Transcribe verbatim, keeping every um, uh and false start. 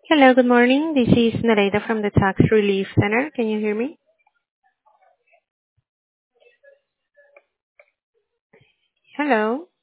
Hello, good morning. This is Nareda from the Tax Relief Center. Can you hear me? Hello.